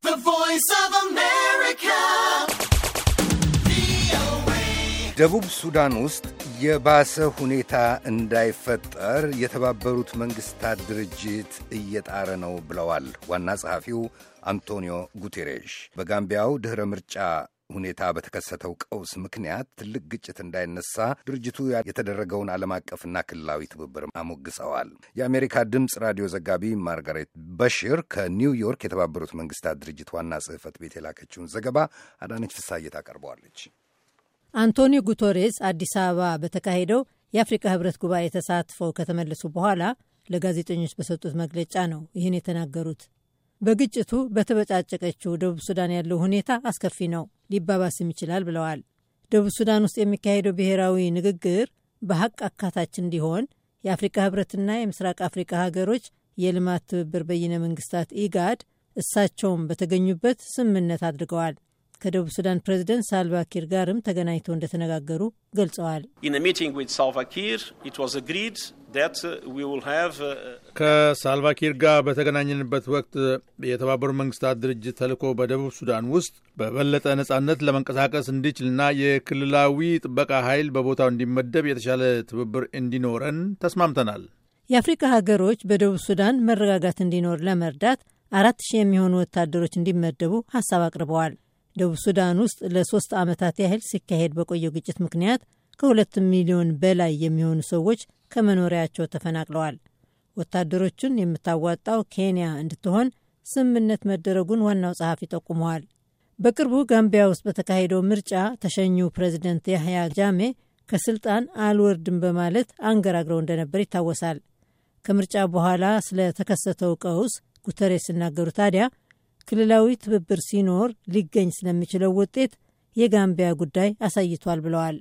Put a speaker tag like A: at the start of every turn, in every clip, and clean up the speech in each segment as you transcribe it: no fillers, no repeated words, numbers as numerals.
A: The Voice of America.
B: ደቡብ ሱዳን ውስጥ የባሰ ሁኔታ እንዳይፈጠር የተባበሩት መንግስታት ድርጅት እየጣረ ነው ብለዋል ዋና ጸሐፊው አንቶኒዮ ጉቴሬሽ። በጋምቢያው ድህረ ምርጫ ሁኔታ በተከሰተው ቀውስ ምክንያት ትልቅ ግጭት እንዳይነሳ ድርጅቱ የተደረገውን ዓለም አቀፍና ክልላዊ ትብብር አሞግሰዋል። የአሜሪካ ድምፅ ራዲዮ ዘጋቢ ማርጋሬት በሽር ከኒውዮርክ የተባበሩት መንግስታት ድርጅት ዋና ጽሕፈት ቤት የላከችውን ዘገባ አዳነች ፍሳዬ ታቀርበዋለች።
C: አንቶኒዮ ጉተሬስ አዲስ አበባ በተካሄደው የአፍሪካ ህብረት ጉባኤ ተሳትፈው ከተመለሱ በኋላ ለጋዜጠኞች በሰጡት መግለጫ ነው ይህን የተናገሩት። በግጭቱ በተበጫጨቀችው ደቡብ ሱዳን ያለው ሁኔታ አስከፊ ነው፣ ሊባባስም ይችላል ብለዋል። ደቡብ ሱዳን ውስጥ የሚካሄደው ብሔራዊ ንግግር በሐቅ አካታች እንዲሆን የአፍሪካ ህብረትና የምስራቅ አፍሪካ ሀገሮች የልማት ትብብር በይነ መንግስታት ኢጋድ እሳቸውም በተገኙበት ስምምነት አድርገዋል። ከደቡብ ሱዳን ፕሬዝደንት ሳልቫ ኪር ጋርም ተገናኝተው እንደተነጋገሩ ገልጸዋል።
D: ከሳልቫ ኪር ጋር በተገናኘንበት ወቅት የተባበሩት መንግስታት ድርጅት ተልዕኮ በደቡብ ሱዳን ውስጥ በበለጠ ነጻነት ለመንቀሳቀስ እንዲችልና የክልላዊ ጥበቃ ኃይል በቦታው እንዲመደብ የተሻለ ትብብር እንዲኖረን ተስማምተናል።
C: የአፍሪካ ሀገሮች በደቡብ ሱዳን መረጋጋት እንዲኖር ለመርዳት 4,000 የሚሆኑ ወታደሮች እንዲመደቡ ሀሳብ አቅርበዋል። ደቡብ ሱዳን ውስጥ ለ3 ዓመታት ያህል ሲካሄድ በቆየው ግጭት ምክንያት ከ2 ሚሊዮን በላይ የሚሆኑ ሰዎች ከመኖሪያቸው ተፈናቅለዋል። ወታደሮቹን የምታዋጣው ኬንያ እንድትሆን ስምምነት መደረጉን ዋናው ጸሐፊ ጠቁመዋል። በቅርቡ ጋምቢያ ውስጥ በተካሄደው ምርጫ ተሸኙ ፕሬዚደንት ያህያ ጃሜ ከስልጣን አልወርድም በማለት አንገራግረው እንደነበር ይታወሳል። ከምርጫ በኋላ ስለተከሰተው ቀውስ ጉተሬስ ሲናገሩ ታዲያ ክልላዊ ትብብር ሲኖር ሊገኝ ስለሚችለው ውጤት የጋምቢያ ጉዳይ አሳይቷል ብለዋል።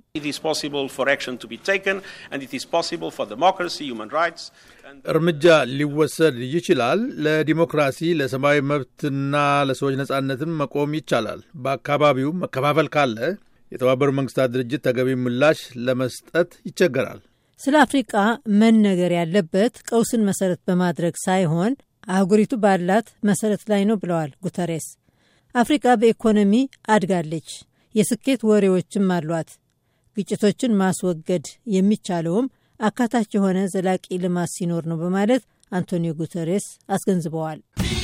D: እርምጃ ሊወሰድ ይችላል። ለዲሞክራሲ፣ ለሰብአዊ መብትና ለሰዎች ነጻነትም መቆም ይቻላል። በአካባቢው መከፋፈል ካለ የተባበሩት መንግስታት ድርጅት ተገቢ ምላሽ ለመስጠት ይቸገራል።
C: ስለ አፍሪቃ መነገር ያለበት ቀውስን መሰረት በማድረግ ሳይሆን አህጉሪቱ ባላት መሰረት ላይ ነው ብለዋል ጉተሬስ። አፍሪካ በኢኮኖሚ አድጋለች፣ የስኬት ወሬዎችም አሏት። ግጭቶችን ማስወገድ የሚቻለውም አካታች የሆነ ዘላቂ ልማት ሲኖር ነው በማለት አንቶኒዮ ጉተሬስ አስገንዝበዋል።